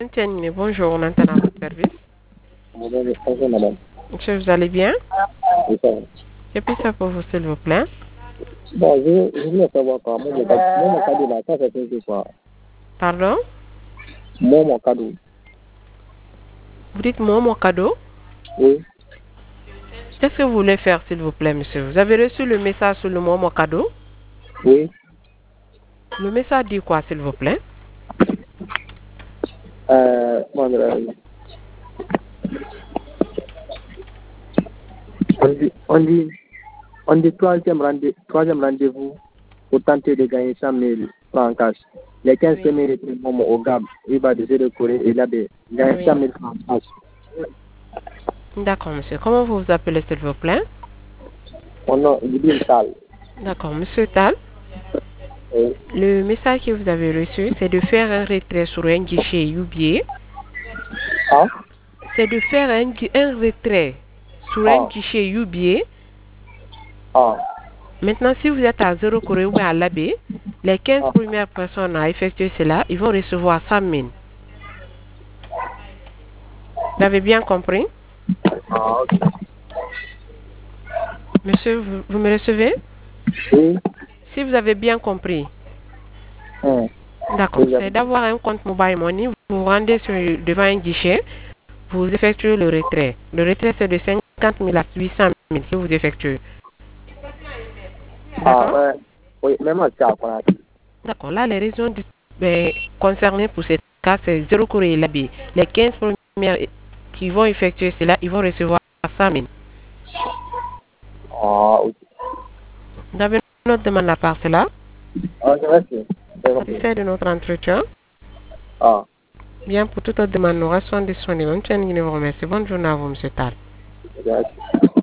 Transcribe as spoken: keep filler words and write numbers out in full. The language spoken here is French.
Tiens, bonjour, on entend à votre service. Bonjour, madame. Monsieur, vous allez bien? Oui, ça va. Et puis ça pour vous, s'il vous plaît. Bon, je, je voulais savoir quoi. Moi, mon cadeau, moi, mon cadeau là, ça fait quelque quoi. Pardon? Moi, mon cadeau. Vous dites moi mon cadeau? Oui. Qu'est-ce que vous voulez faire, s'il vous plaît, monsieur? Vous avez reçu le message sur le moi mon cadeau? Oui. Le message dit quoi, s'il vous plaît? Euh, comment dirais-je? On dit, on dit, on dit troisième rendez, troisième rendez-vous pour tenter de gagner cent mille francs en cash. Les quinze Oui. premiers retrouvent au G A B, il va de de Corée et là, de gagner Oui. cent mille francs en cash. D'accord, monsieur. Comment vous vous appelez, s'il vous plaît? Mon nom, il dit Tal. D'accord, monsieur Tal. Oui. Le message que vous avez reçu, c'est de faire un retrait sur un guichet U B A. Ah? C'est de faire un, gu- un retrait sur un Ah. guichet U B A. Ah. Maintenant, si vous êtes à zéro Corée ou bien à l'A B, les quinze Ah. premières personnes à effectuer cela, ils vont recevoir cent mille. Vous avez bien compris? Ah, ok. Monsieur, vous, vous me recevez? Oui. Si vous avez bien compris, Hum. d'accord, Oui, c'est d'avoir un compte mobile money, vous vous rendez sur, devant un guichet, vous effectuez le retrait. Le retrait, c'est de cinquante mille à huit cent mille que vous effectuez. ah, D'accord? ouais. Oui, même moi, c'est à quoi. D'accord, là, les raisons du- ben, concernées pour ce cas, c'est zéro Corée et l'A B. Les quinze premières qui vont effectuer cela, ils vont recevoir cent mille. Ah, ok. Vous avez une autre demande à part cela? Ah, merci. C'est compris. Satisfait de notre entretien? Ah, Bien, pour toute autre demande, nous restons disponibles. Nous tenons à vous remercier. Bonne journée à vous, M. Tal. merci.